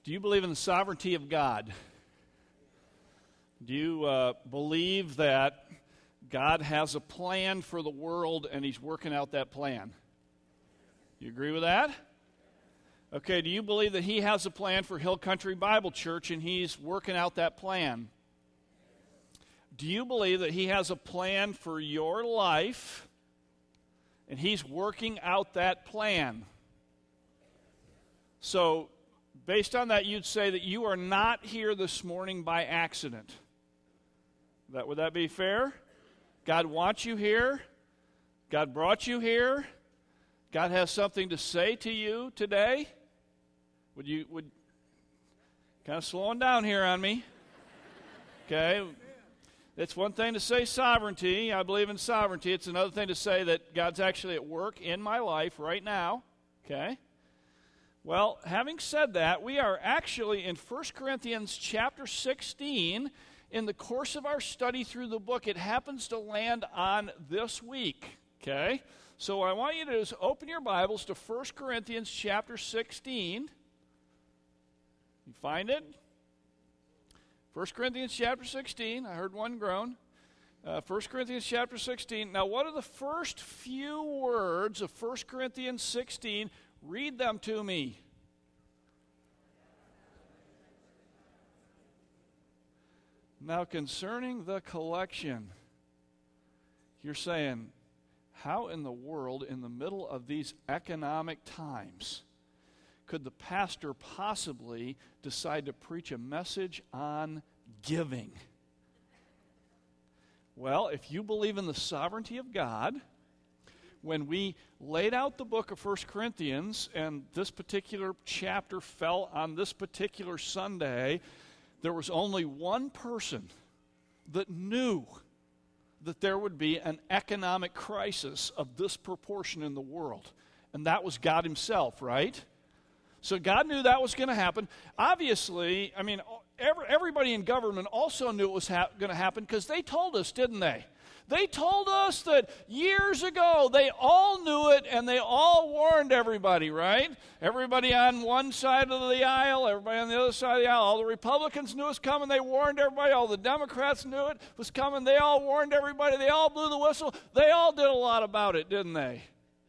Do you believe in the sovereignty of God? Do you believe that God has a plan for the world and He's working out that plan? You agree with that? Okay, do you believe that He has a plan for Hill Country Bible Church and He's working out that plan? Do you believe that He has a plan for your life and He's working out that plan? So, based on that, you'd say that you are not here this morning by accident. Would that be fair? God wants you here. God brought you here. God has something to say to you today. Would kind of slowing down here on me. Okay. It's one thing to say sovereignty. I believe in sovereignty. It's another thing to say that God's actually at work in my life right now. Okay. Well, having said that, we are actually in 1 Corinthians chapter 16. In the course of our study through the book, it happens to land on this week. Okay? So what I want you to do is open your Bibles to 1 Corinthians chapter 16. You find it? 1 Corinthians chapter 16. I heard one groan. 1 Corinthians chapter 16. Now, what are the first few words of 1 Corinthians 16? Read them to me. Now, concerning the collection, you're saying, how in the world, in the middle of these economic times, could the pastor possibly decide to preach a message on giving? Well, if you believe in the sovereignty of God, when we laid out the book of 1 Corinthians, and this particular chapter fell on this particular Sunday, there was only one person that knew that there would be an economic crisis of this proportion in the world, and that was God Himself, right? So God knew that was going to happen. Obviously, I mean, everybody in government also knew it was going to happen because they told us, didn't they? They told us that years ago. They all knew it, and they all warned everybody, right? Everybody on one side of the aisle, everybody on the other side of the aisle. All the Republicans knew it was coming. They warned everybody. All the Democrats knew it was coming. They all warned everybody. They all blew the whistle. They all did a lot about it, didn't they?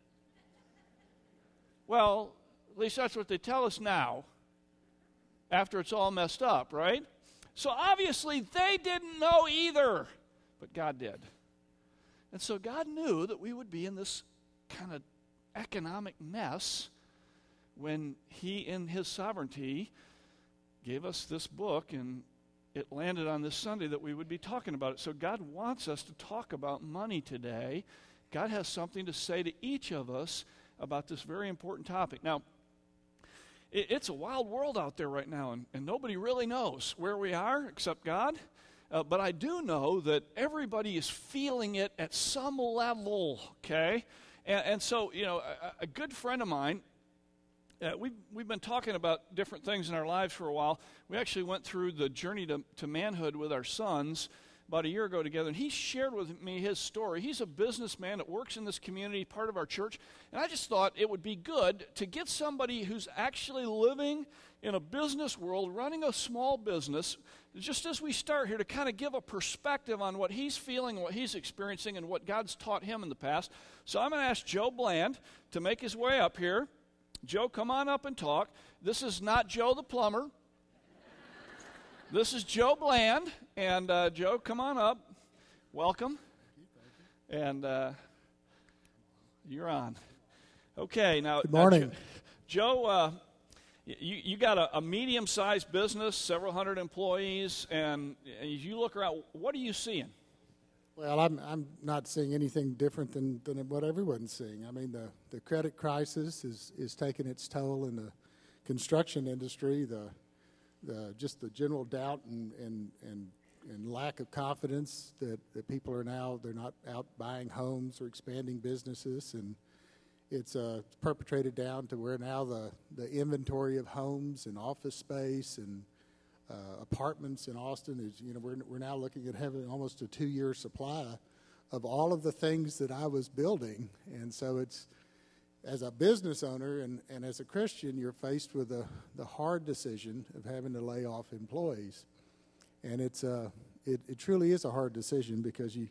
Well, at least that's what they tell us now, after it's all messed up, right? So obviously they didn't know either, but God did. And so God knew that we would be in this kind of economic mess when He, in His sovereignty, gave us this book, and it landed on this Sunday that we would be talking about it. So God wants us to talk about money today. God has something to say to each of us about this very important topic. Now, it's a wild world out there right now, and nobody really knows where we are except God. But I do know that everybody is feeling it at some level, okay? And so, you know, a good friend of mine, we've been talking about different things in our lives for a while. We actually went through the journey to manhood with our sons about a year ago together, and he shared with me his story. He's a businessman that works in this community, part of our church, and I just thought it would be good to get somebody who's actually living in a business world, running a small business, just as we start here, to kind of give a perspective on what he's feeling, what he's experiencing, and what God's taught him in the past. So I'm going to ask Joe Bland to make his way up here. Joe, come on up and talk. This is not Joe the plumber. This is Joe Bland, and Joe, come on up. Welcome. And you're on. Okay, now. Good morning. Joe, you got a medium-sized business, several hundred employees, and as you look around, what are you seeing? Well, I'm not seeing anything different than what everyone's seeing. I mean, the credit crisis is taking its toll in the construction industry. Just the general doubt and lack of confidence that people are now, they're not out buying homes or expanding businesses, and it's perpetrated down to where now the inventory of homes and office space and apartments in Austin is, you know, we're now looking at having almost a 2-year supply of all of the things that I was building, and so as a business owner and as a Christian, you're faced with the hard decision of having to lay off employees. And it truly is a hard decision because you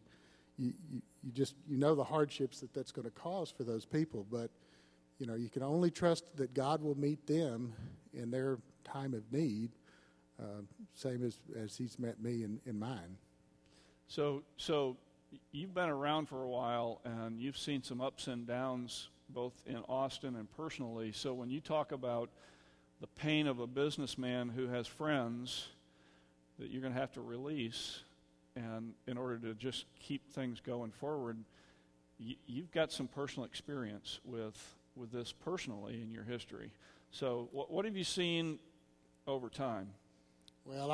know the hardships that's going to cause for those people. But, you can only trust that God will meet them in their time of need, same as he's met me in mine. So you've been around for a while, and you've seen some ups and downs both in Austin and personally. So when you talk about the pain of a businessman who has friends that you're going to have to release, and in order to just keep things going forward, you've got some personal experience with this personally in your history. So what have you seen over time? Well,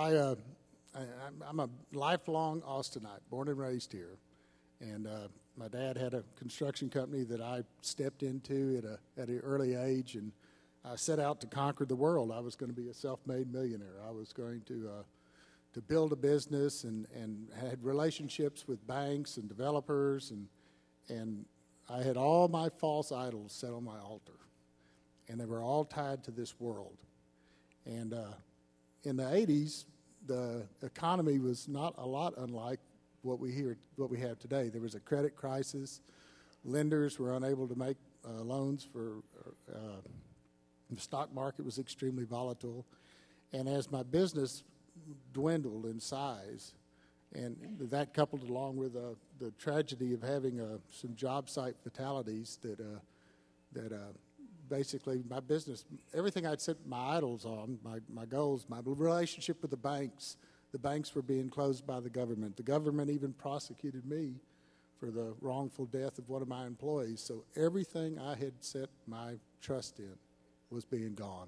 I'm a lifelong Austinite, born and raised here. And my dad had a construction company that I stepped into at an early age, and I set out to conquer the world. I was going to be a self-made millionaire. I was going to build a business and had relationships with banks and developers, and I had all my false idols set on my altar, and they were all tied to this world. And in the 80s, the economy was not a lot unlike what we have today. There was a credit crisis. Lenders were unable to make loans for the stock market was extremely volatile. And as my business dwindled in size, and that coupled along with the tragedy of having some job site fatalities that basically my business, everything I'd set my idols on, my goals, my relationship with the banks were being closed by the government. The government even prosecuted me for the wrongful death of one of my employees. So everything I had set my trust in was being gone.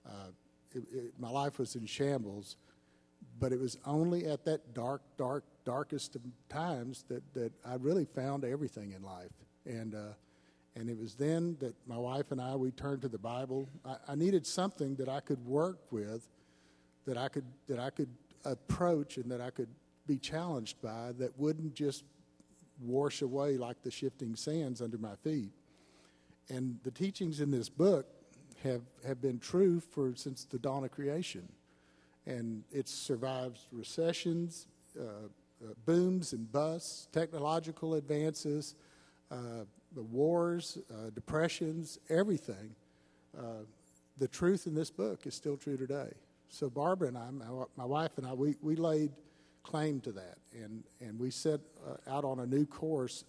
My life was in shambles, but it was only at that darkest of times that I really found everything in life. And it was then that my wife and we turned to the Bible. I needed something that I could work with, that I could approach and that I could be challenged by, that wouldn't just wash away like the shifting sands under my feet. And the teachings in this book have been true since the dawn of creation. And it survives recessions, booms and busts, technological advances, the wars, depressions, everything. The truth in this book is still true today. So Barbara and I, my wife and I, we laid claim to that, and we set out on a new course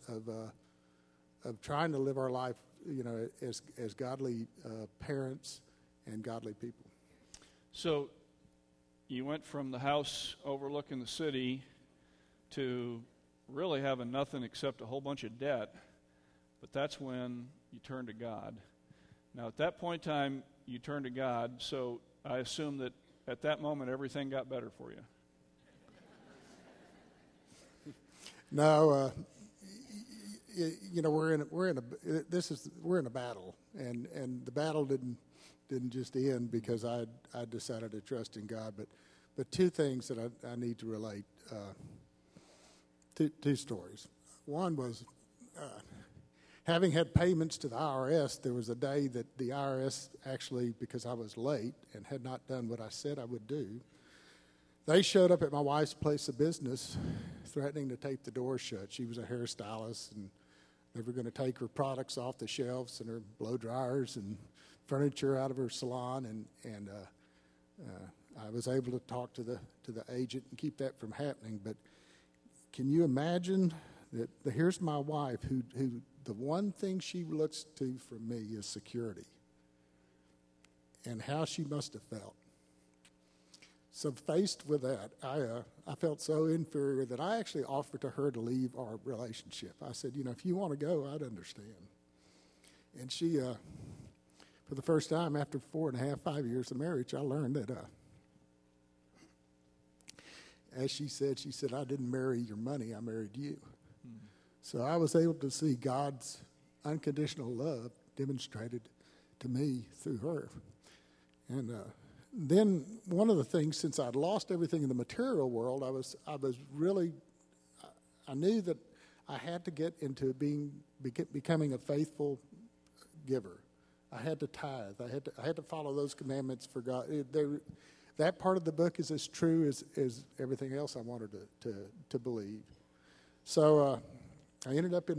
of trying to live our life, as godly parents and godly people. So you went from the house overlooking the city to really having nothing except a whole bunch of debt, but that's when you turned to God. Now, at that point in time, you turned to God, so I assume that at that moment everything got better for you. No, we're in a battle, and the battle didn't just end because I decided to trust in God. But two things that I need to relate. Two stories. One was having had payments to the IRS. There was a day that the IRS actually, because I was late and had not done what I said I would do, they showed up at my wife's place of business threatening to tape the door shut. She was a hairstylist, and they were going to take her products off the shelves and her blow dryers and furniture out of her salon, and I was able to talk to the agent and keep that from happening. But can you imagine that here's my wife who the one thing she looks to from me is security, and how she must have felt. So faced with that, I felt so inferior that I actually offered to her to leave our relationship. I said, if you want to go, I'd understand. And she, for the first time after 5 years of marriage, I learned that, as she said, I didn't marry your money, I married you. Mm-hmm. So I was able to see God's unconditional love demonstrated to me through her. And then one of the things, since I'd lost everything in the material world, I knew that I had to get into becoming a faithful giver. I had to tithe. I had to follow those commandments for God. That part of the book is as true as everything else I wanted to believe. So I ended up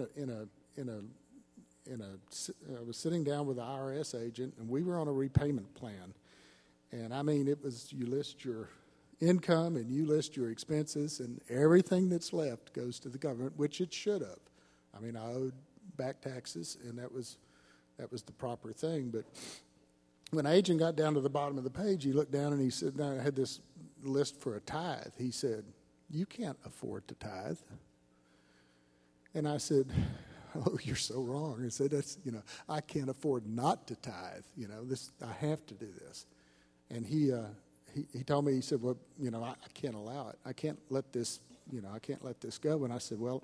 I was sitting down with the IRS agent, and we were on a repayment plan. And I mean, it was, you list your income and you list your expenses, and everything that's left goes to the government, which it should have. I mean, I owed back taxes, and that was the proper thing. But when the agent got down to the bottom of the page, he looked down and he said, "Now I had this list for a tithe." He said, "You can't afford to tithe." And I said, "Oh, you're so wrong." He said, I can't afford not to tithe. I have to do this. And he told me, he said, "Well, I can't allow it. I can't let this, I can't let this go." And I said, "Well,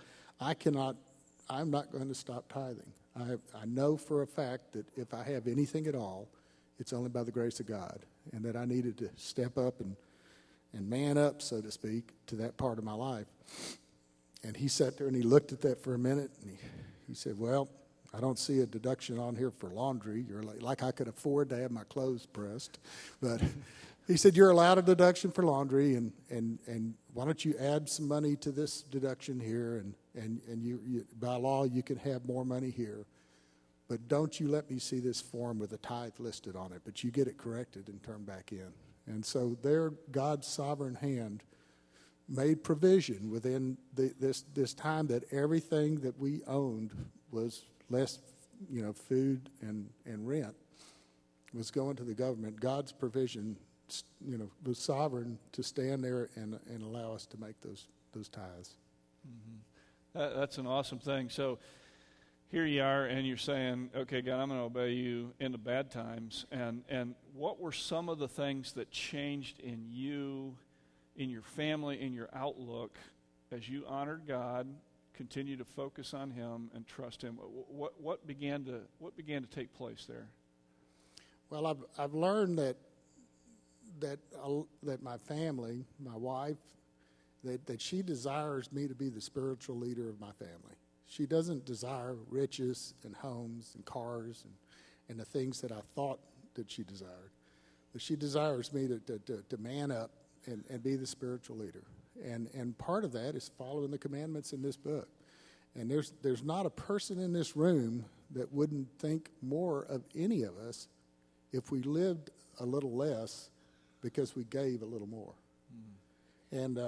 I'm not going to stop tithing. I know for a fact that if I have anything at all, it's only by the grace of God, and that I needed to step up and man up, so to speak, to that part of my life." And he sat there and he looked at that for a minute, and he said, "Well, I don't see a deduction on here for laundry. You're like I could afford to have my clothes pressed." But he said, "You're allowed a deduction for laundry, and why don't you add some money to this deduction here, and you by law you can have more money here. But don't you let me see this form with a tithe listed on it, but you get it corrected and turned back in." And so there, God's sovereign hand made provision within this time that everything that we owned was less, food and rent was going to the government. God's provision, was sovereign to stand there and allow us to make those tithes. Mm-hmm. That's an awesome thing. So here you are, and you're saying, "Okay, God, I'm going to obey you in the bad times." And what were some of the things that changed in you, in your family, in your outlook, as you honored God, continue to focus on Him and trust Him? What began to take place there? Well, I've learned that my family, my wife, that she desires me to be the spiritual leader of my family. She doesn't desire riches and homes and cars and the things that I thought that she desired. But she desires me to man up and be the spiritual leader. And part of that is following the commandments in this book. And there's not a person in this room that wouldn't think more of any of us if we lived a little less because we gave a little more. And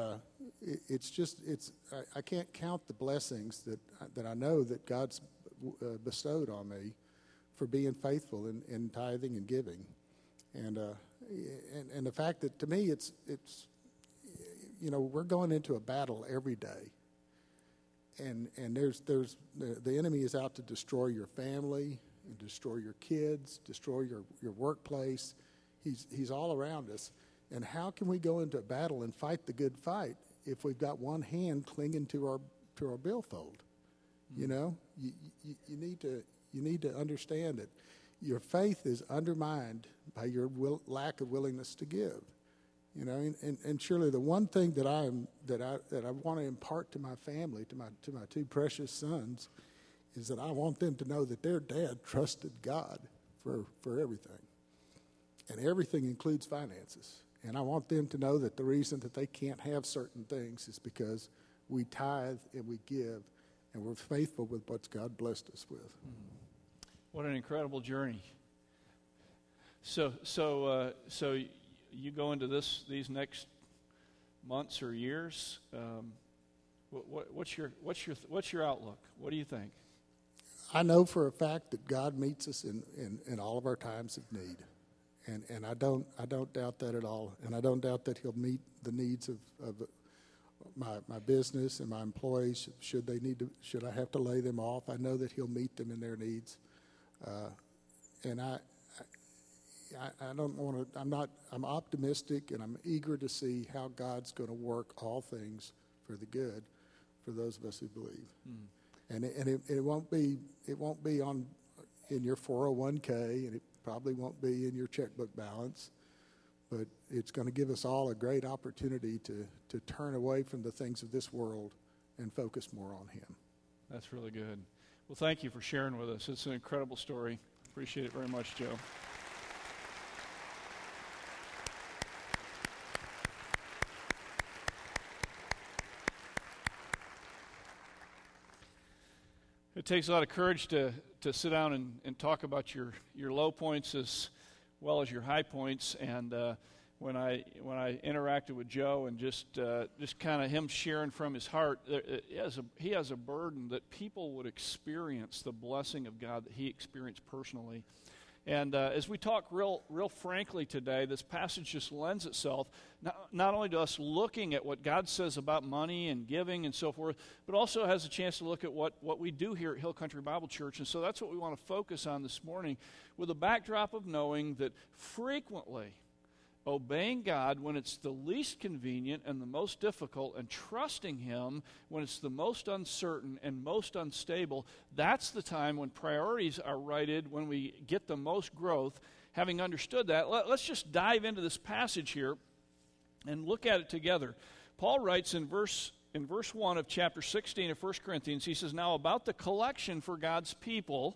I can't count the blessings that I know that God's bestowed on me for being faithful in tithing and giving. And the fact that, to me, it's we're going into a battle every day. And there's the enemy is out to destroy your family, and destroy your kids, destroy your workplace. He's all around us. And how can we go into a battle and fight the good fight if we've got one hand clinging to our billfold? Mm-hmm. You need to understand that your faith is undermined by your lack of willingness to give. And surely the one thing that I want to impart to my family, to my two precious sons, is that I want them to know that their dad trusted God for everything. And everything includes finances. And I want them to know that the reason that they can't have certain things is because we tithe and we give, and we're faithful with what God blessed us with. What an incredible journey. So you go into these next months or years. What's your outlook? What do you think? I know for a fact that God meets us in all of our times of need. And I don't doubt that at all. And I don't doubt that He'll meet the needs of my business and my employees. Should I have to lay them off, I know that He'll meet them in their needs. And I don't want to. I'm optimistic, and I'm eager to see how God's going to work all things for the good for those of us who believe. And it won't be in your 401k, and it probably won't be in your checkbook balance, but it's going to give us all a great opportunity to turn away from the things of this world and focus more on Him. That's really good. Well, thank you for sharing with us. It's an incredible story. Appreciate it very much, Joe. It takes a lot of courage to sit down and talk about your low points as well as your high points. And when I interacted with Joe and just kind of him sharing from his heart, he has a burden that people would experience the blessing of God that he experienced personally. And as we talk real frankly today, this passage just lends itself not only to us looking at what God says about money and giving and so forth, but also has a chance to look at what we do here at Hill Country Bible Church. And so that's what we want to focus on this morning, with a backdrop of knowing that frequently obeying God when it's the least convenient and the most difficult, and trusting Him when it's the most uncertain and most unstable, that's the time when priorities are righted, when we get the most growth. Having understood that, let's just dive into this passage here and look at it together. Paul writes in verse 1 of chapter 16 of 1 Corinthians, he says, "Now about the collection for God's people,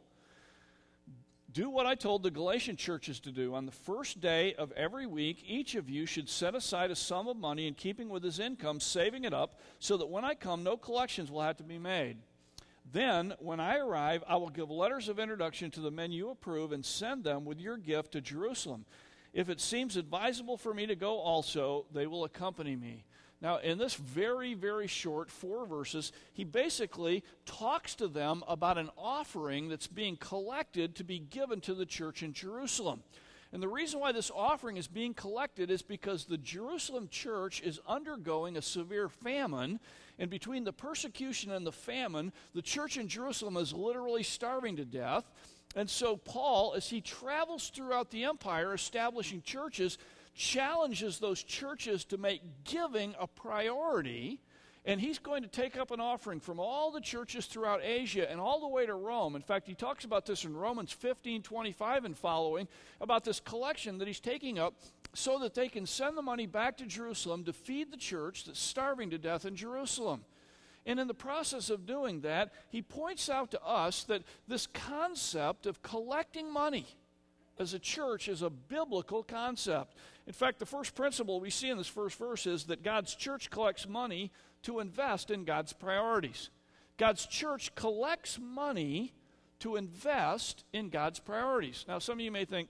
do what I told the Galatian churches to do. On the first day of every week, each of you should set aside a sum of money in keeping with his income, saving it up, so that when I come, no collections will have to be made. Then, when I arrive, I will give letters of introduction to the men you approve and send them with your gift to Jerusalem. If it seems advisable for me to go also, they will accompany me." Now, in this very, very short 4 verses, he basically talks to them about an offering that's being collected to be given to the church in Jerusalem. And the reason why this offering is being collected is because the Jerusalem church is undergoing a severe famine, and between the persecution and the famine, the church in Jerusalem is literally starving to death. And so Paul, as he travels throughout the empire establishing churches, challenges those churches to make giving a priority, and he's going to take up an offering from all the churches throughout Asia and all the way to Rome. In fact, he talks about this in Romans 15:25 and following, about this collection that he's taking up so that they can send the money back to Jerusalem to feed the church that's starving to death in Jerusalem. And in the process of doing that, he points out to us that this concept of collecting money as a church is a biblical concept. In fact, the first principle we see in this first verse is that God's church collects money to invest in God's priorities. God's church collects money to invest in God's priorities. Now, some of you may think,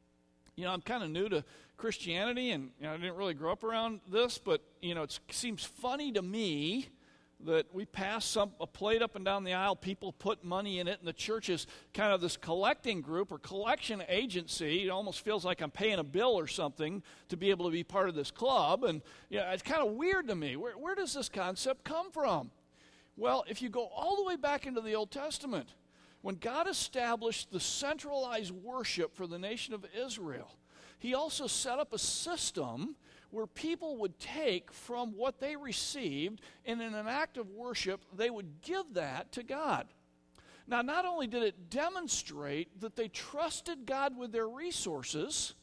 I'm kind of new to Christianity, and I didn't really grow up around this, but, it seems funny to me that we pass a plate up and down the aisle, people put money in it, and the church is kind of this collecting group or collection agency. It almost feels like I'm paying a bill or something to be able to be part of this club, and it's kind of weird to me. Where does this concept come from? Well, if you go all the way back into the Old Testament, when God established the centralized worship for the nation of Israel, He also set up a system where people would take from what they received, and in an act of worship, they would give that to God. Now, not only did it demonstrate that they trusted God with their resources,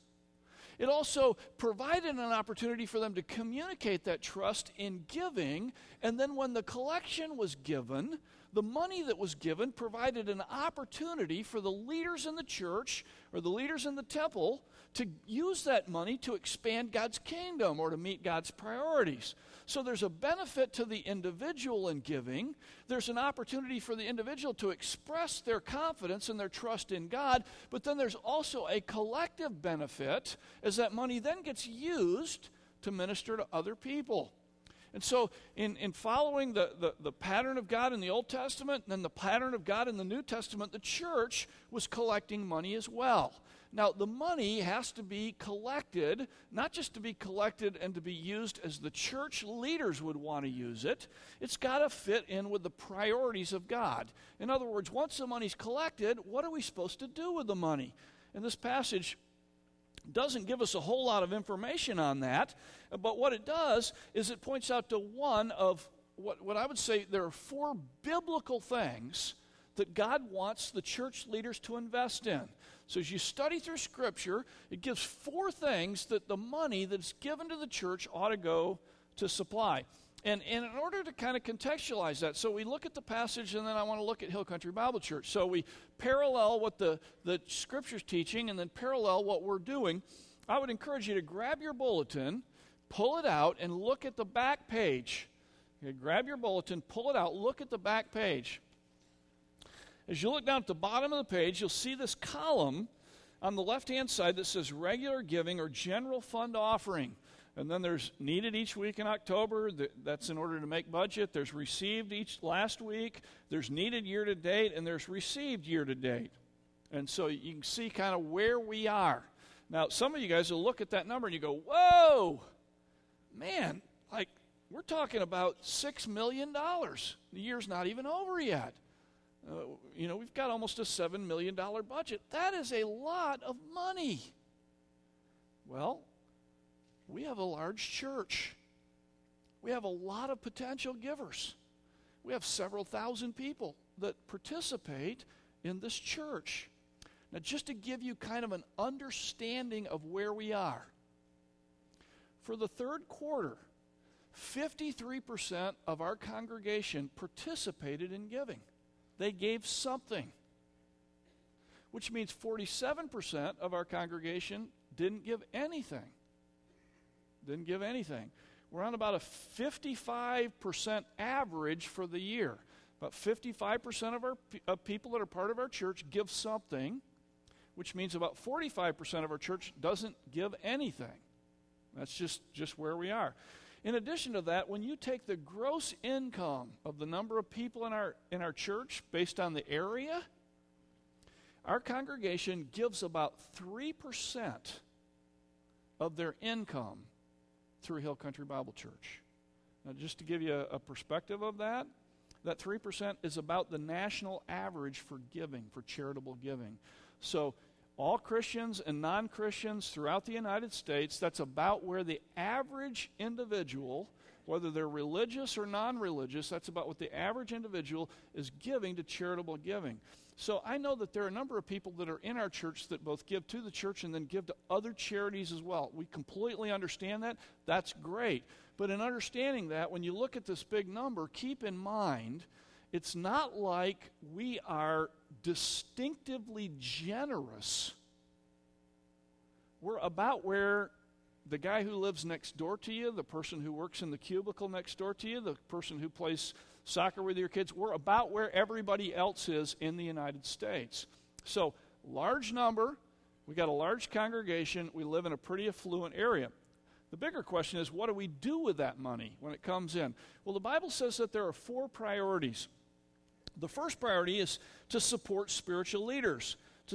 it also provided an opportunity for them to communicate that trust in giving, and then when the collection was given, the money that was given provided an opportunity for the leaders in the church or the leaders in the temple to use that money to expand God's kingdom or to meet God's priorities. So there's a benefit to the individual in giving. There's an opportunity for the individual to express their confidence and their trust in God, but then there's also a collective benefit as that money then gets used to minister to other people. And so in following the pattern of God in the Old Testament and then the pattern of God in the New Testament, the church was collecting money as well. Now, the money has to be collected, not just to be collected and to be used as the church leaders would want to use it. It's got to fit in with the priorities of God. In other words, once the money's collected, what are we supposed to do with the money? And this passage doesn't give us a whole lot of information on that, but what it does is it points out to one of what I would say there are 4 biblical things that God wants the church leaders to invest in. So as you study through Scripture, it gives 4 things that the money that's given to the church ought to go to supply. And in order to kind of contextualize that, so we look at the passage, and then I want to look at Hill Country Bible Church. So we parallel what the Scripture's teaching and then parallel what we're doing. I would encourage you to grab your bulletin, pull it out, and look at the back page. Okay, grab your bulletin, pull it out, look at the back page. As you look down at the bottom of the page, you'll see this column on the left-hand side that says regular giving or general fund offering. And then there's needed each week in October. That's in order to make budget. There's received each last week. There's needed year-to-date, and there's received year-to-date. And so you can see kind of where we are. Now, some of you guys will look at that number and you go, whoa, man, like we're talking about $6 million. The year's not even over yet. We've got almost a $7 million budget. That is a lot of money. Well, we have a large church. We have a lot of potential givers. We have several thousand people that participate in this church. Now, just to give you kind of an understanding of where we are, for the third quarter, 53% of our congregation participated in giving. They gave something, which means 47% of our congregation didn't give anything. Didn't give anything. We're on about a 55% average for the year. About 55% of people that are part of our church give something, which means about 45% of our church doesn't give anything. That's just where we are. In addition to that, when you take the gross income of the number of people in our church based on the area, our congregation gives about 3% of their income through Hill Country Bible Church. Now, just to give you a perspective of that 3% is about the national average for giving, for charitable giving. So all Christians and non-Christians throughout the United States, that's about where the average individual, whether they're religious or non-religious, that's about what the average individual is giving to charitable giving. So I know that there are a number of people that are in our church that both give to the church and then give to other charities as well. We completely understand that. That's great. But in understanding that, when you look at this big number, keep in mind, it's not like we are distinctively generous. We're about where the guy who lives next door to you, the person who works in the cubicle next door to you, the person who plays soccer with your kids, we're about where everybody else is in the United States. So, large number, we got a large congregation, we live in a pretty affluent area. The bigger question is, what do we do with that money when it comes in? Well, the Bible says that there are 4 priorities. The first priority is to support spiritual leaders.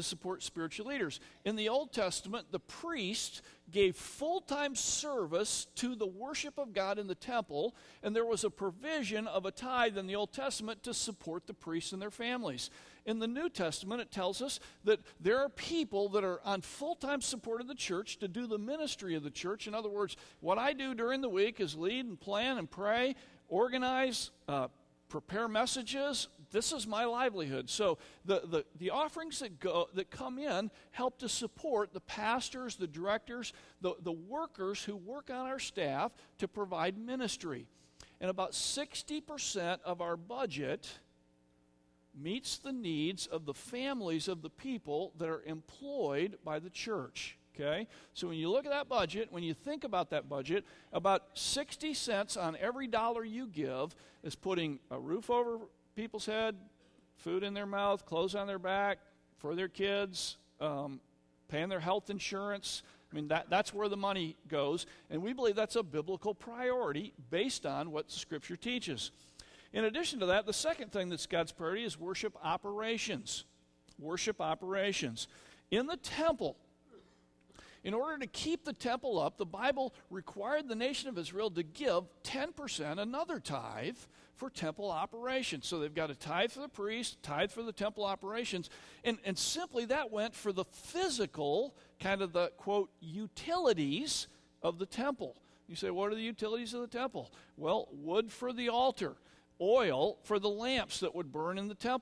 In the Old Testament, the priest gave full-time service to the worship of God in the temple, and there was a provision of a tithe in the Old Testament to support the priests and their families. In the New Testament, it tells us that there are people that are on full-time support of the church to do the ministry of the church. In other words, what I do during the week is lead and plan and pray, organize, prepare messages. This is my livelihood. So the offerings that come in help to support the pastors, the directors, the workers who work on our staff to provide ministry. And about 60% of our budget meets the needs of the families of the people that are employed by the church. Okay? So when you look at that budget, when you think about that budget, about 60 cents on every dollar you give is putting a roof over people's head, food in their mouth, clothes on their back for their kids, paying their health insurance. I mean, that's where the money goes. And we believe that's a biblical priority based on what Scripture teaches. In addition to that, the second thing that's God's priority is worship operations. Worship operations. In the temple, in order to keep the temple up, the Bible required the nation of Israel to give 10%, another tithe, for temple operations. So they've got a tithe for the priest, tithe for the temple operations, and simply that went for the physical, kind of the, quote, utilities of the temple. You say, what are the utilities of the temple? Well, wood for the altar, oil for the lamps that would burn in the temple.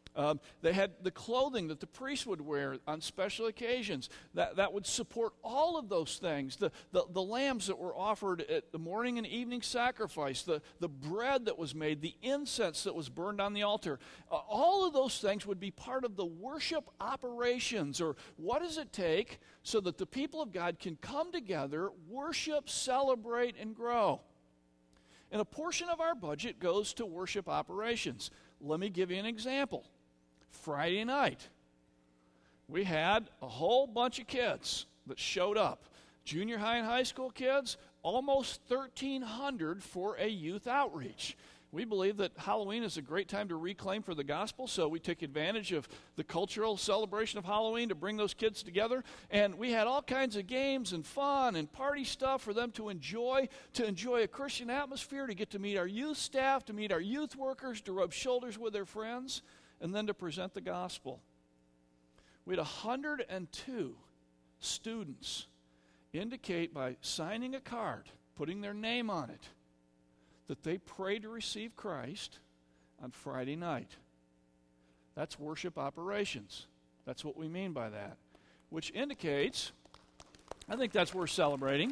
They had the clothing that the priest would wear on special occasions that would support all of those things. The lambs that were offered at the morning and evening sacrifice, the bread that was made, the incense that was burned on the altar. All of those things would be part of the worship operations, or what does it take so that the people of God can come together, worship, celebrate, and grow. And a portion of our budget goes to worship operations. Let me give you an example. Friday night, we had a whole bunch of kids that showed up. Junior high and high school kids, almost 1,300 for a youth outreach. We believe that Halloween is a great time to reclaim for the gospel, so we took advantage of the cultural celebration of Halloween to bring those kids together. And we had all kinds of games and fun and party stuff for them to enjoy a Christian atmosphere, to get to meet our youth staff, to meet our youth workers, to rub shoulders with their friends, and then to present the gospel. We had 102 students indicate by signing a card, putting their name on it, that they prayed to receive Christ on Friday night. That's worship operations. That's what we mean by that. Which indicates, I think that's worth celebrating,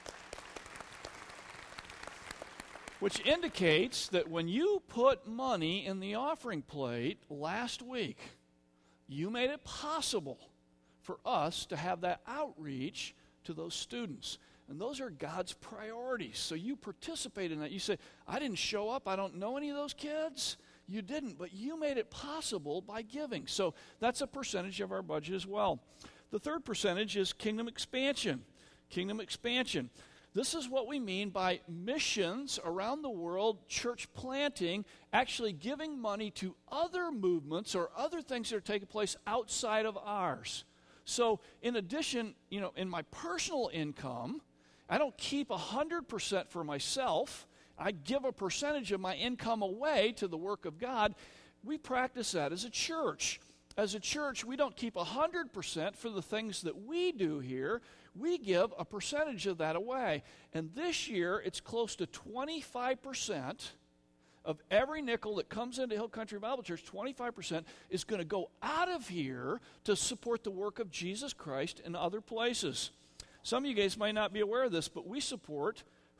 which indicates that when you put money in the offering plate last week, you made it possible for us to have that outreach to those students. And those are God's priorities. So you participate in that. You say, I didn't show up. I don't know any of those kids. You didn't, but you made it possible by giving. So that's a percentage of our budget as well. The third percentage is kingdom expansion. Kingdom expansion. This is what we mean by missions around the world, church planting, actually giving money to other movements or other things that are taking place outside of ours. So in addition, in my personal income, I don't keep 100% for myself. I give a percentage of my income away to the work of God. We practice that as a church. As a church, we don't keep 100% for the things that we do here. We give a percentage of that away. And this year, it's close to 25% of every nickel that comes into Hill Country Bible Church, 25% is going to go out of here to support the work of Jesus Christ in other places. Some of you guys might not be aware of this, but we support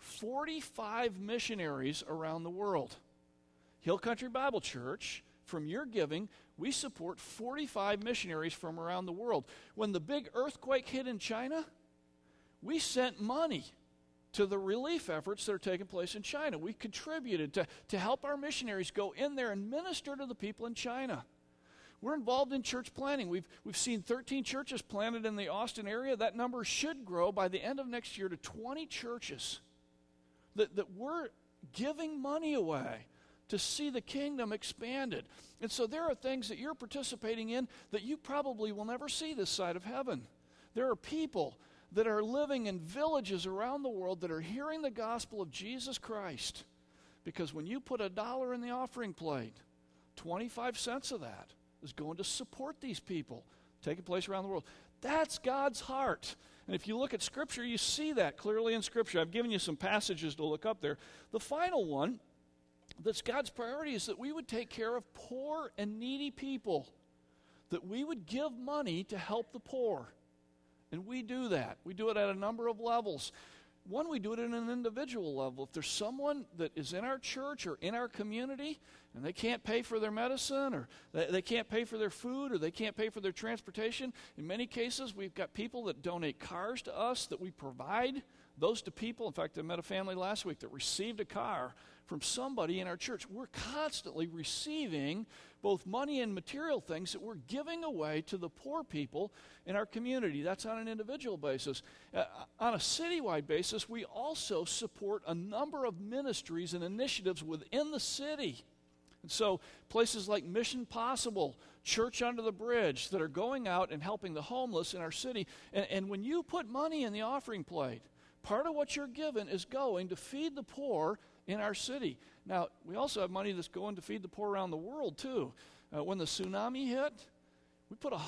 45 missionaries around the world. Hill Country Bible Church, from your giving, we support 45 missionaries from around the world. When the big earthquake hit in China, we sent money to the relief efforts that are taking place in China. We contributed to help our missionaries go in there and minister to the people in China. We're involved in church planting. We've seen 13 churches planted in the Austin area. That number should grow by the end of next year to 20 churches that we're giving money away to see the kingdom expanded. And so there are things that you're participating in that you probably will never see this side of heaven. There are people that are living in villages around the world that are hearing the gospel of Jesus Christ. Because when you put $1 in the offering plate, 25 cents of that is going to support these people taking place around the world. That's God's heart. And if you look at Scripture, you see that clearly in Scripture. I've given you some passages to look up there. The final one that's God's priority is that we would take care of poor and needy people, that we would give money to help the poor. And we do that. We do it at a number of levels. One, we do it at an individual level. If there's someone that is in our church or in our community and they can't pay for their medicine, or they can't pay for their food, or they can't pay for their transportation, in many cases we've got people that donate cars to us that we provide those to people. In fact, I met a family last week that received a car from somebody in our church. We're constantly receiving both money and material things that we're giving away to the poor people in our community. That's on an individual basis. On a citywide basis, we also support a number of ministries and initiatives within the city. And so places like Mission Possible, Church Under the Bridge, that are going out and helping the homeless in our city. And when you put money in the offering plate, part of what you're given is going to feed the poor in our city. Now, we also have money that's going to feed the poor around the world, too. When the tsunami hit, we put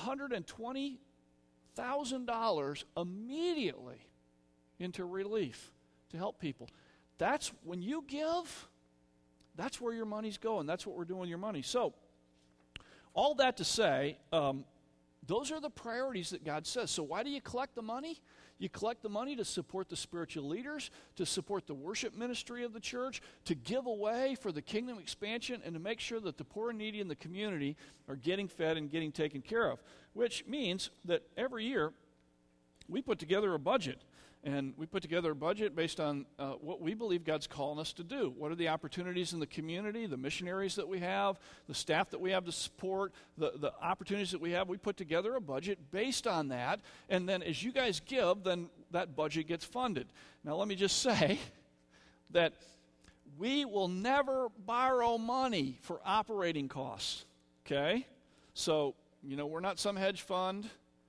$120,000 immediately into relief to help people. That's when you give, that's where your money's going. That's what we're doing with your money. So, all that to say, those are the priorities that God says. So why do you collect the money? You collect the money to support the spiritual leaders, to support the worship ministry of the church, to give away for the kingdom expansion, and to make sure that the poor and needy in the community are getting fed and getting taken care of, which means that every year we put together a budget. And we put together a budget based on what we believe God's calling us to do. What are the opportunities in the community, the missionaries that we have, the staff that we have to support, the opportunities that we have. We put together a budget based on that. And then as you guys give, then that budget gets funded. Now let me just say that we will never borrow money for operating costs, okay? So, we're not some hedge fund.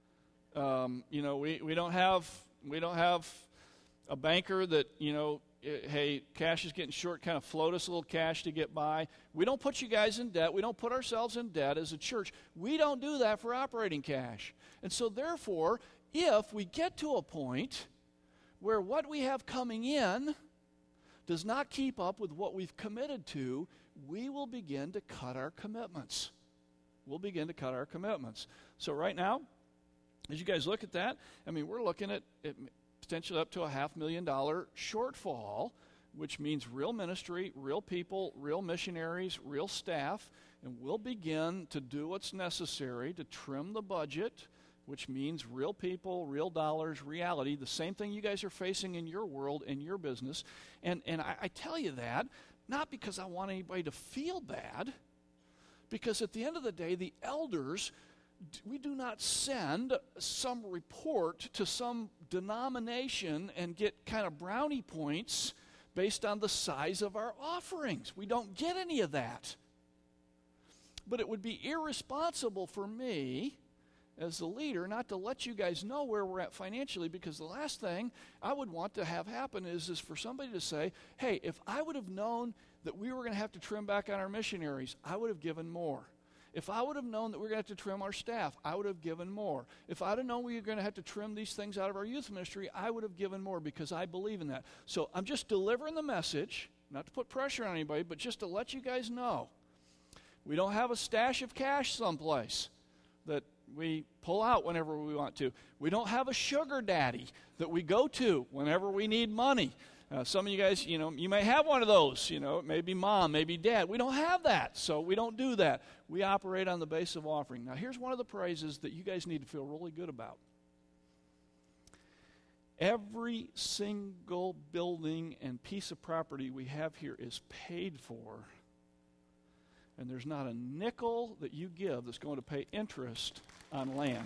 We don't have a banker that, hey, cash is getting short, kind of float us a little cash to get by. We don't put you guys in debt. We don't put ourselves in debt as a church. We don't do that for operating cash. And so therefore, if we get to a point where what we have coming in does not keep up with what we've committed to, we will begin to cut our commitments. So right now, as you guys look at that, we're looking at potentially up to a $500,000 shortfall, which means real ministry, real people, real missionaries, real staff, and we'll begin to do what's necessary to trim the budget, which means real people, real dollars, reality, the same thing you guys are facing in your world, in your business. And I tell you that, not because I want anybody to feel bad, because at the end of the day, the elders, we do not send some report to some denomination and get kind of brownie points based on the size of our offerings. We don't get any of that. But it would be irresponsible for me as the leader not to let you guys know where we're at financially, because the last thing I would want to have happen is for somebody to say, hey, if I would have known that we were going to have to trim back on our missionaries, I would have given more. If I would have known that we were going to have to trim our staff, I would have given more. If I'd have known we were going to have to trim these things out of our youth ministry, I would have given more, because I believe in that. So I'm just delivering the message, not to put pressure on anybody, but just to let you guys know. We don't have a stash of cash someplace that we pull out whenever we want to. We don't have a sugar daddy that we go to whenever we need money. Some of you guys, you may have one of those, maybe mom, maybe dad. We don't have that, so we don't do that. We operate on the basis of offering. Now, here's one of the praises that you guys need to feel really good about. Every single building and piece of property we have here is paid for, and there's not a nickel that you give that's going to pay interest on land.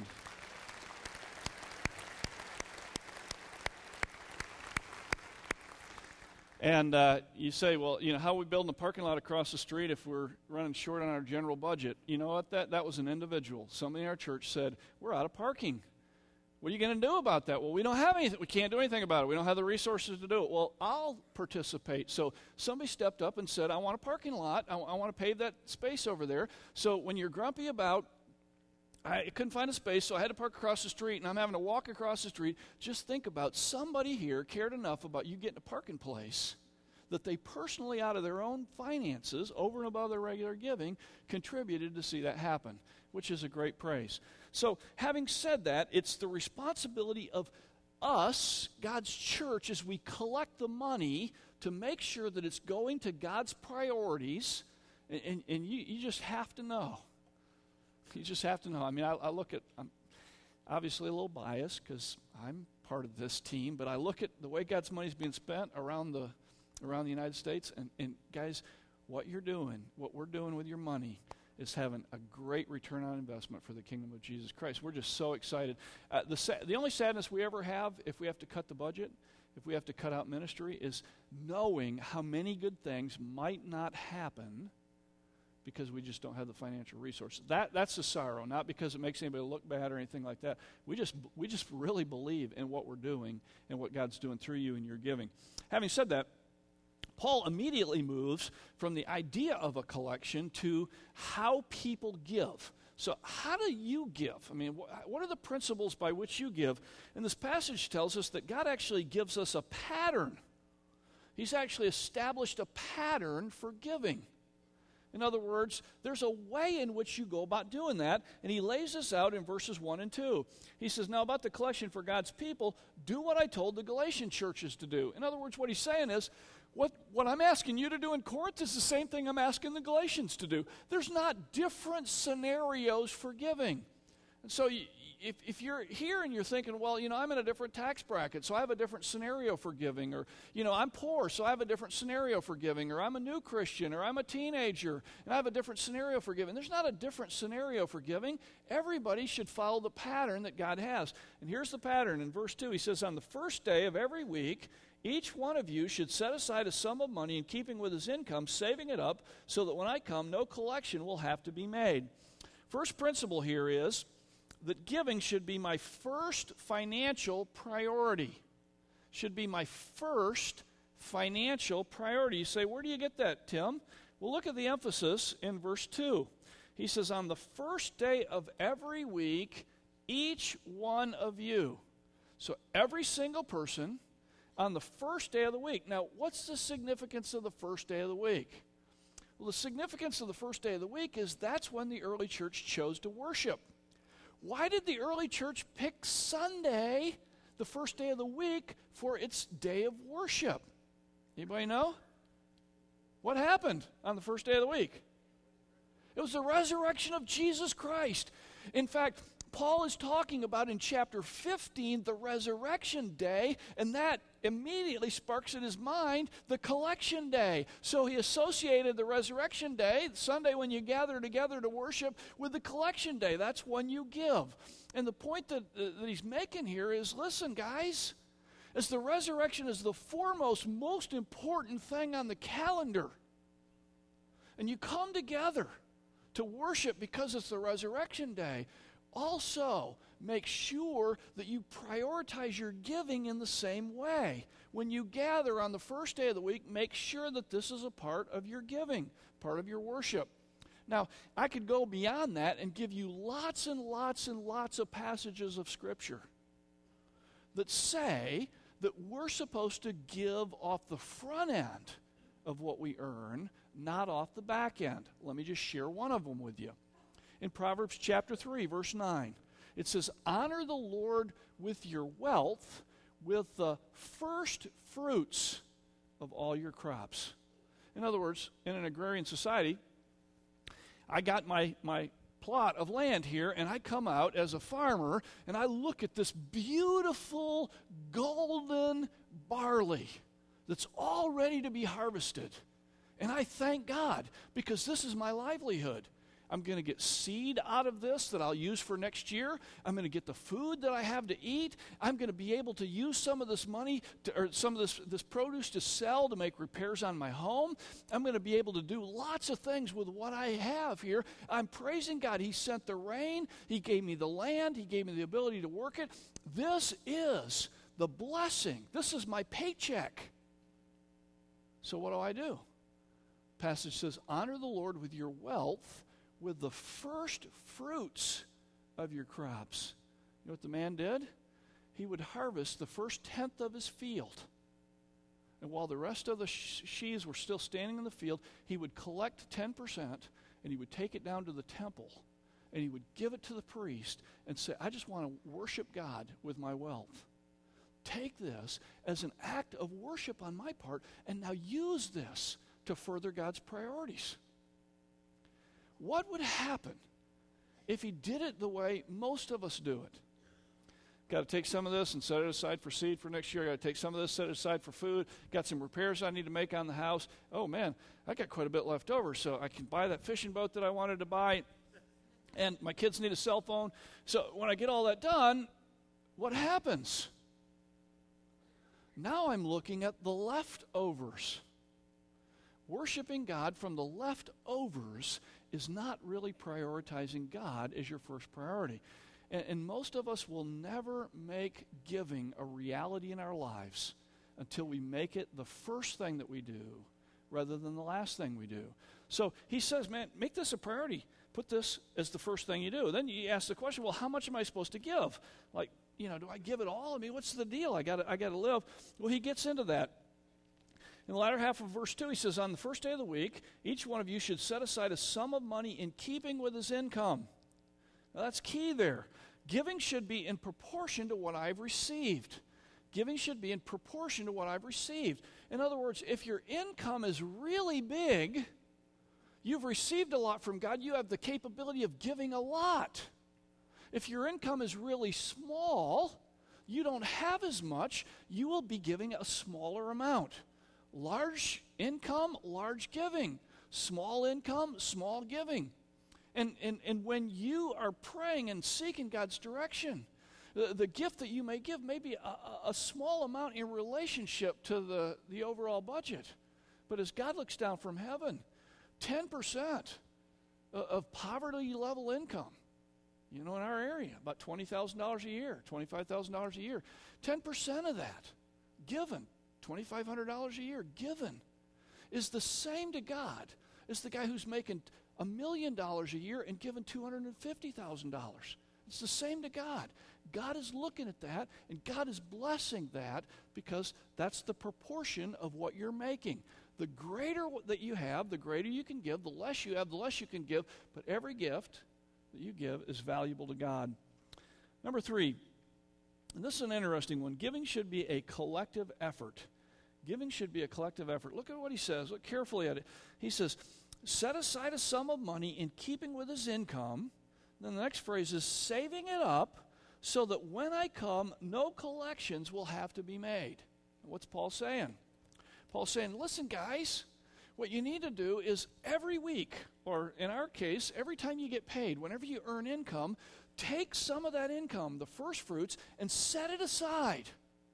And you say, well, how are we building a parking lot across the street if we're running short on our general budget? You know what? That was an individual. Somebody in our church said, we're out of parking. What are you going to do about that? Well, we don't have anything. We can't do anything about it. We don't have the resources to do it. Well, I'll participate. So somebody stepped up and said, I want a parking lot. I want to pave that space over there. So when you're grumpy about, I couldn't find a space, so I had to park across the street, and I'm having to walk across the street. Just think about somebody here cared enough about you getting a parking place that they personally, out of their own finances, over and above their regular giving, contributed to see that happen, which is a great praise. So having said that, it's the responsibility of us, God's church, as we collect the money to make sure that it's going to God's priorities, and you just have to know. You just have to know. I look at, I'm obviously a little biased because I'm part of this team, but I look at the way God's money is being spent around the United States, and guys, what you're doing, what we're doing with your money is having a great return on investment for the kingdom of Jesus Christ. We're just so excited. The only sadness we ever have if we have to cut the budget, if we have to cut out ministry, is knowing how many good things might not happen because we just don't have the financial resources. That's the sorrow, not because it makes anybody look bad or anything like that. We just really believe in what we're doing and what God's doing through you and your giving. Having said that, Paul immediately moves from the idea of a collection to how people give. So how do you give? What are the principles by which you give? And this passage tells us that God actually gives us a pattern. He's actually established a pattern for giving. In other words, there's a way in which you go about doing that, and he lays this out in verses 1 and 2. He says, now about the collection for God's people, do what I told the Galatian churches to do. In other words, what he's saying is, what I'm asking you to do in Corinth is the same thing I'm asking the Galatians to do. There's not different scenarios for giving. And so if you're here and you're thinking, well, I'm in a different tax bracket, so I have a different scenario for giving, or, I'm poor, so I have a different scenario for giving, or I'm a new Christian, or I'm a teenager, and I have a different scenario for giving. There's not a different scenario for giving. Everybody should follow the pattern that God has. And here's the pattern. In verse 2, he says, on the first day of every week, each one of you should set aside a sum of money in keeping with his income, saving it up, so that when I come, no collection will have to be made. First principle here is that giving should be my first financial priority. Should be my first financial priority. You say, where do you get that, Tim? Well, look at the emphasis in verse 2. He says, on the first day of every week, each one of you. So every single person on the first day of the week. Now, what's the significance of the first day of the week? Well, the significance of the first day of the week is that's when the early church chose to worship. Why did the early church pick Sunday, the first day of the week, for its day of worship? Anybody know? What happened on the first day of the week? It was the resurrection of Jesus Christ. In fact, Paul is talking about in chapter 15 the resurrection day, and that immediately sparks in his mind the collection day. So he associated the resurrection day, Sunday when you gather together to worship, with the collection day. That's when you give. And the point that he's making here is, listen, guys, as the resurrection is the foremost, most important thing on the calendar, and you come together to worship because it's the resurrection day, also, make sure that you prioritize your giving in the same way. When you gather on the first day of the week, make sure that this is a part of your giving, part of your worship. Now, I could go beyond that and give you lots and lots and lots of passages of Scripture that say that we're supposed to give off the front end of what we earn, not off the back end. Let me just share one of them with you. In Proverbs chapter 3, verse 9, it says, honor the Lord with your wealth, with the first fruits of all your crops. In other words, in an agrarian society, I got my plot of land here, and I come out as a farmer, and I look at this beautiful golden barley that's all ready to be harvested. And I thank God, because this is my livelihood. I'm going to get seed out of this that I'll use for next year. I'm going to get the food that I have to eat. I'm going to be able to use some of this money, or some of this produce to sell to make repairs on my home. I'm going to be able to do lots of things with what I have here. I'm praising God. He sent the rain. He gave me the land. He gave me the ability to work it. This is the blessing. This is my paycheck. So what do? Passage says, honor the Lord with your wealth, with the first fruits of your crops. You know what the man did? He would harvest the first tenth of his field. And while the rest of the sheaves were still standing in the field, he would collect 10%, and he would take it down to the temple, and he would give it to the priest and say, I just want to worship God with my wealth. Take this as an act of worship on my part, and now use this to further God's priorities. What would happen if he did it the way most of us do it? Got to take some of this and set it aside for seed for next year. Got to take some of this, set it aside for food. Got some repairs I need to make on the house. Oh, man, I got quite a bit left over, so I can buy that fishing boat that I wanted to buy. And my kids need a cell phone. So when I get all that done, what happens? Now I'm looking at the leftovers. Worshiping God from the leftovers is not really prioritizing God as your first priority. And most of us will never make giving a reality in our lives until we make it the first thing that we do rather than the last thing we do. So he says, man, make this a priority. Put this as the first thing you do. Then you ask the question, well, how much am I supposed to give? Like, do I give it all? I mean, what's the deal? I got to live. Well, he gets into that. In the latter half of verse 2, he says, on the first day of the week, each one of you should set aside a sum of money in keeping with his income. Now, that's key there. Giving should be in proportion to what I've received. Giving should be in proportion to what I've received. In other words, if your income is really big, you've received a lot from God, you have the capability of giving a lot. If your income is really small, you don't have as much, you will be giving a smaller amount. Large income, large giving. Small income, small giving. And when you are praying and seeking God's direction, the gift that you may give may be a small amount in relationship to the overall budget. But as God looks down from heaven, 10% of poverty level income, in our area, about $20,000 a year, $25,000 a year, 10% of that given, $2,500 a year given, is the same to God as the guy who's making $1 million a year and given $250,000. It's the same to God. God is looking at that, and God is blessing that because that's the proportion of what you're making. The greater that you have, the greater you can give. The less you have, the less you can give. But every gift that you give is valuable to God. Number 3, and this is an interesting one. Giving should be a collective effort. Giving should be a collective effort. Look at what he says. Look carefully at it. He says, set aside a sum of money in keeping with his income. Then the next phrase is saving it up so that when I come, no collections will have to be made. What's Paul saying? Paul's saying, listen, guys, what you need to do is every week, or in our case, every time you get paid, whenever you earn income, take some of that income, the first fruits, and set it aside.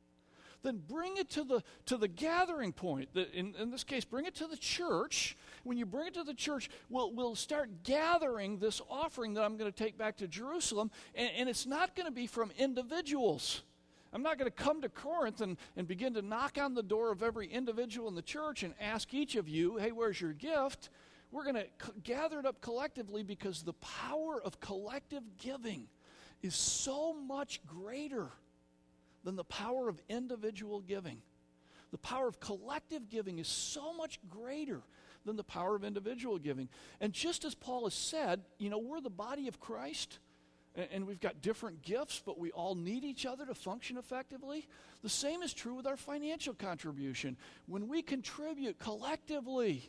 Then bring it to the gathering point. In this case, bring it to the church. When you bring it to the church, we'll start gathering this offering that I'm going to take back to Jerusalem, and it's not going to be from individuals. I'm not going to come to Corinth and begin to knock on the door of every individual in the church and ask each of you, hey, where's your gift? We're going to gather it up collectively because the power of collective giving is so much greater than the power of individual giving. The power of collective giving is so much greater than the power of individual giving. And just as Paul has said, we're the body of Christ, and we've got different gifts, but we all need each other to function effectively. The same is true with our financial contribution. When we contribute collectively,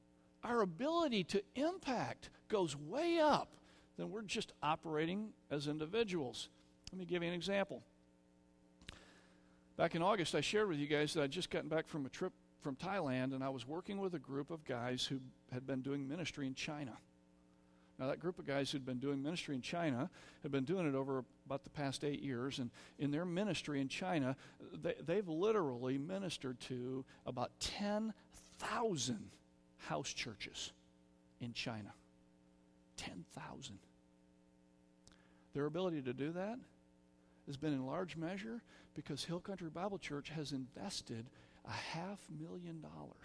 our ability to impact goes way up than we're just operating as individuals. Let me give you an example. Back in August, I shared with you guys that I'd just gotten back from a trip from Thailand, and I was working with a group of guys who had been doing ministry in China. Now, that group of guys who'd been doing ministry in China had been doing it over about the past 8 years, and in their ministry in China, they've literally ministered to about 10,000 house churches in China. 10,000. Their ability to do that has been in large measure because Hill Country Bible Church has invested $500,000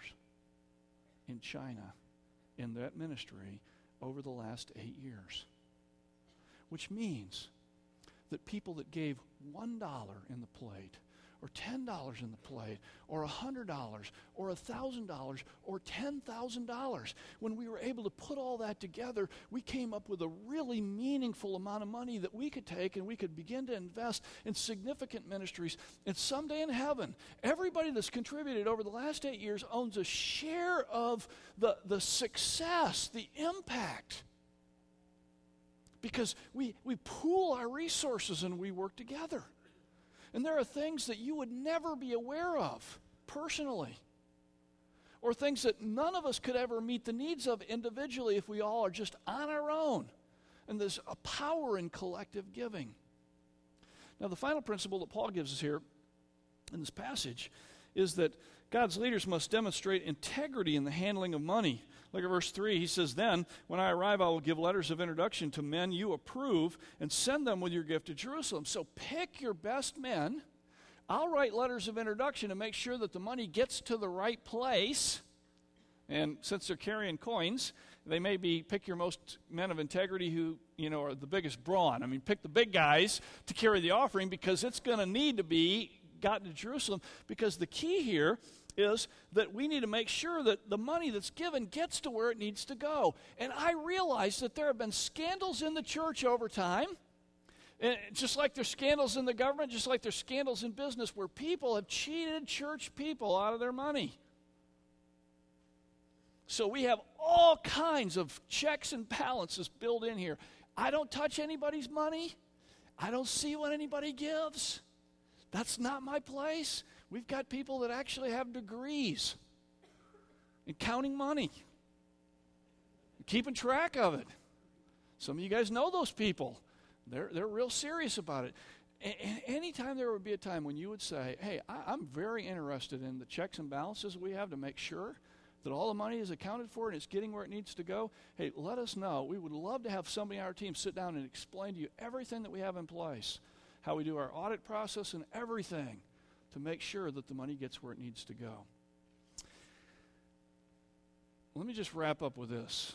in China in that ministry over the last 8 years. Which means that people that gave $1 in the plate, or $10 in the plate, or $100, or $1,000, or $10,000. When we were able to put all that together, we came up with a really meaningful amount of money that we could take and we could begin to invest in significant ministries. And someday in heaven, everybody that's contributed over the last 8 years owns a share of the success, the impact. Because we pool our resources and we work together. And there are things that you would never be aware of personally, or things that none of us could ever meet the needs of individually if we all are just on our own. And there's a power in collective giving. Now, the final principle that Paul gives us here in this passage is that God's leaders must demonstrate integrity in the handling of money. Look at verse 3. He says, then, when I arrive, I will give letters of introduction to men you approve and send them with your gift to Jerusalem. So pick your best men. I'll write letters of introduction to make sure that the money gets to the right place. And since they're carrying coins, they may pick your most men of integrity who, are the biggest brawn. I mean, pick the big guys to carry the offering because it's going to need to be gotten to Jerusalem, because the key here is that we need to make sure that the money that's given gets to where it needs to go. And I realize that there have been scandals in the church over time, and just like there's scandals in the government, just like there's scandals in business, where people have cheated church people out of their money. So we have all kinds of checks and balances built in here. I don't touch anybody's money. I don't see what anybody gives. That's not my place. We've got people that actually have degrees in counting money, keeping track of it. Some of you guys know those people. They're real serious about it. And anytime there would be a time when you would say, hey, I'm very interested in the checks and balances we have to make sure that all the money is accounted for and it's getting where it needs to go, hey, let us know. We would love to have somebody on our team sit down and explain to you everything that we have in place, how we do our audit process and everything to make sure that the money gets where it needs to go. Let me just wrap up with this.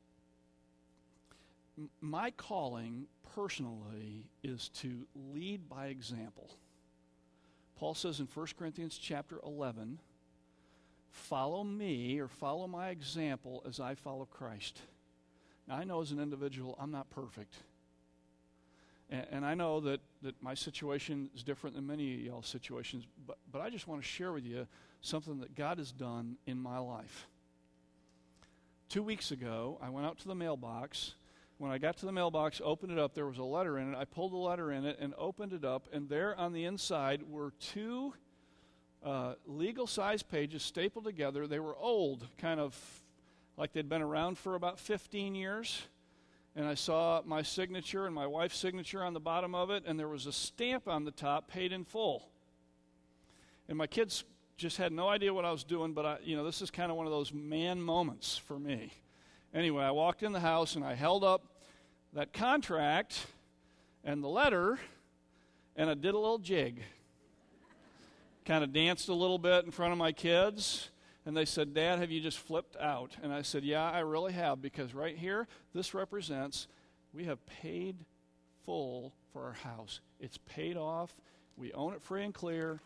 My calling personally is to lead by example. Paul says in 1 Corinthians chapter 11, follow me or follow my example as I follow Christ. Now, I know as an individual I'm not perfect. And I know that my situation is different than many of y'all's situations, but I just want to share with you something that God has done in my life. 2 weeks ago, I went out to the mailbox. When I got to the mailbox, opened it up, there was a letter in it. I pulled the letter in it and opened it up, and there on the inside were two legal-size pages stapled together. They were old, kind of like they'd been around for about 15 years. And I saw my signature and my wife's signature on the bottom of it, and there was a stamp on the top, paid in full. And my kids just had no idea what I was doing, but this is kind of one of those man moments for me. Anyway, I walked in the house and I held up that contract and the letter, and I did a little jig. Kind of danced a little bit in front of my kids, and they said, Dad, have you just flipped out? And I said, yeah, I really have, because right here, this represents we have paid full for our house. It's paid off. We own it free and clear.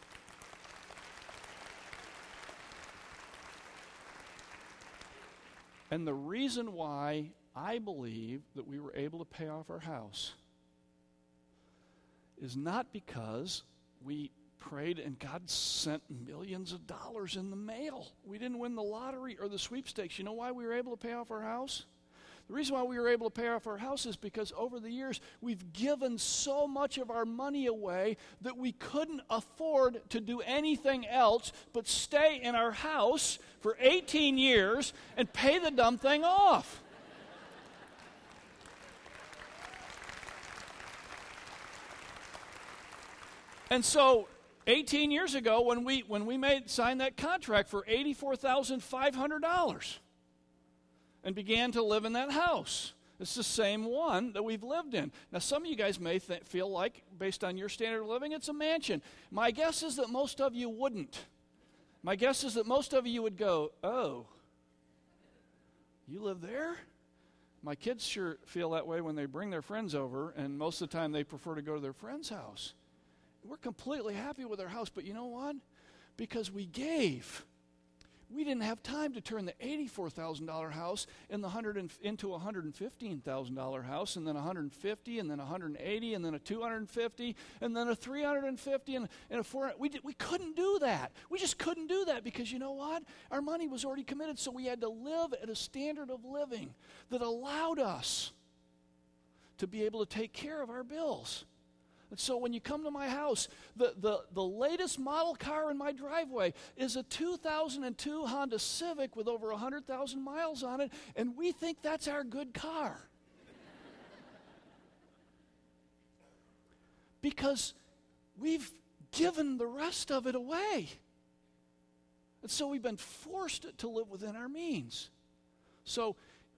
And the reason why I believe that we were able to pay off our house is not because we prayed and God sent millions of dollars in the mail. We didn't win the lottery or the sweepstakes. You know why we were able to pay off our house? The reason why we were able to pay off our house is because over the years we've given so much of our money away that we couldn't afford to do anything else but stay in our house for 18 years and pay the dumb thing off. And so 18 years ago when we signed that contract for $84,500 and began to live in that house. It's the same one that we've lived in. Now, some of you guys may feel like, based on your standard of living, it's a mansion. My guess is that most of you wouldn't. My guess is that most of you would go, oh, you live there? My kids sure feel that way when they bring their friends over, and most of the time they prefer to go to their friend's house. We're completely happy with our house, but you know what? Because we gave. We didn't have time to turn the $84,000 house into a $115,000 house, and then $150,000, and then $180,000, and then a $250,000, and then a $350,000, and a $400,000. We couldn't do that. We just couldn't do that because you know what? Our money was already committed, so we had to live at a standard of living that allowed us to be able to take care of our bills. And so when you come to my house, the latest model car in my driveway is a 2002 Honda Civic with over 100,000 miles on it, and we think that's our good car. Because we've given the rest of it away. And so we've been forced to live within our means. So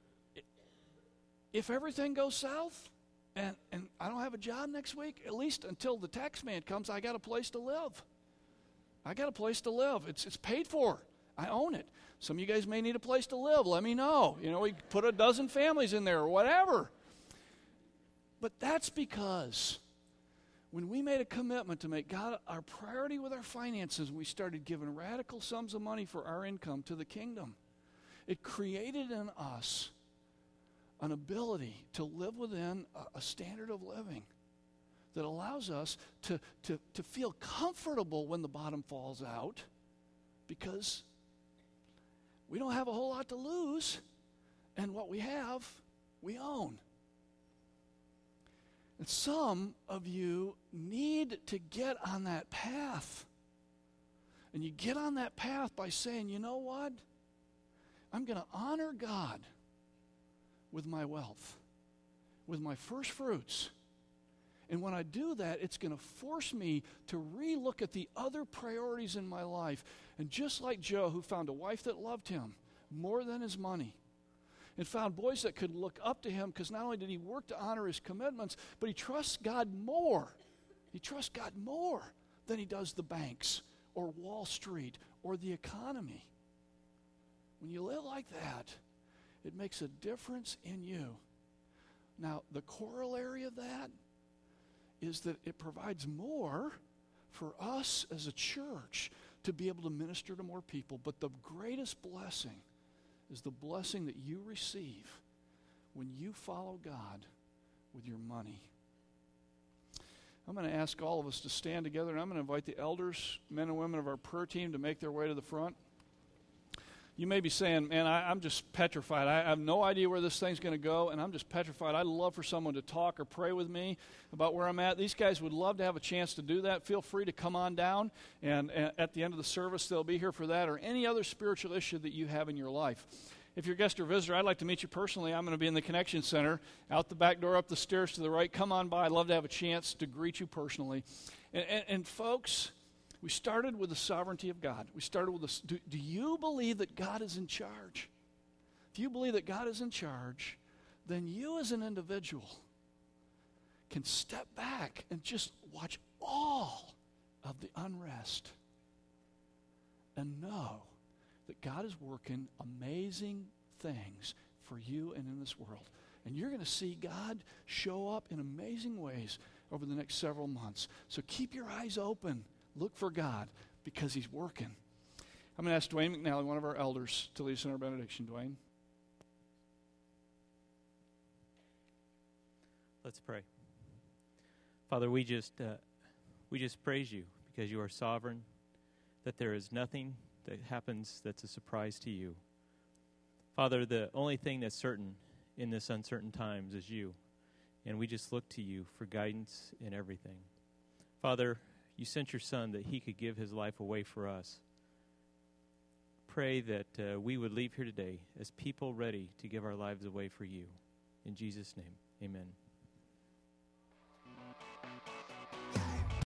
if everything goes south, and I don't have a job next week, at least until the tax man comes, I got a place to live. I got a place to live. It's paid for. I own it. Some of you guys may need a place to live. Let me know. We put a dozen families in there or whatever. But that's because when we made a commitment to make God our priority with our finances, we started giving radical sums of money for our income to the kingdom. It created in us an ability to live within a standard of living that allows us to feel comfortable when the bottom falls out, because we don't have a whole lot to lose, and what we have, we own. And some of you need to get on that path. And you get on that path by saying, you know what? I'm going to honor God with my wealth, with my first fruits. And when I do that, it's going to force me to relook at the other priorities in my life. And just like Joe, who found a wife that loved him more than his money, and found boys that could look up to him, because not only did he work to honor his commitments, but he trusts God more. He trusts God more than he does the banks or Wall Street or the economy. When you live like that, it makes a difference in you. Now, the corollary of that is that it provides more for us as a church to be able to minister to more people. But the greatest blessing is the blessing that you receive when you follow God with your money. I'm going to ask all of us to stand together, and I'm going to invite the elders, men and women of our prayer team, to make their way to the front. You may be saying, man, I'm just petrified. I have no idea where this thing's going to go, and I'm just petrified. I'd love for someone to talk or pray with me about where I'm at. These guys would love to have a chance to do that. Feel free to come on down, and at the end of the service, they'll be here for that or any other spiritual issue that you have in your life. If you're a guest or visitor, I'd like to meet you personally. I'm going to be in the Connection Center, out the back door, up the stairs to the right. Come on by. I'd love to have a chance to greet you personally. And folks, we started with the sovereignty of God. We started with this. Do you believe that God is in charge? If you believe that God is in charge, then you as an individual can step back and just watch all of the unrest and know that God is working amazing things for you and in this world. And you're going to see God show up in amazing ways over the next several months. So keep your eyes open. Look for God, because he's working. I'm going to ask Dwayne McNally, one of our elders, to lead us in our benediction. Dwayne. Let's pray. Father, we just praise you because you are sovereign, that there is nothing that happens that's a surprise to you. Father, the only thing that's certain in this uncertain times is you, and we just look to you for guidance in everything. Father, you sent your Son that he could give his life away for us. Pray that we would leave here today as people ready to give our lives away for you. In Jesus' name, amen.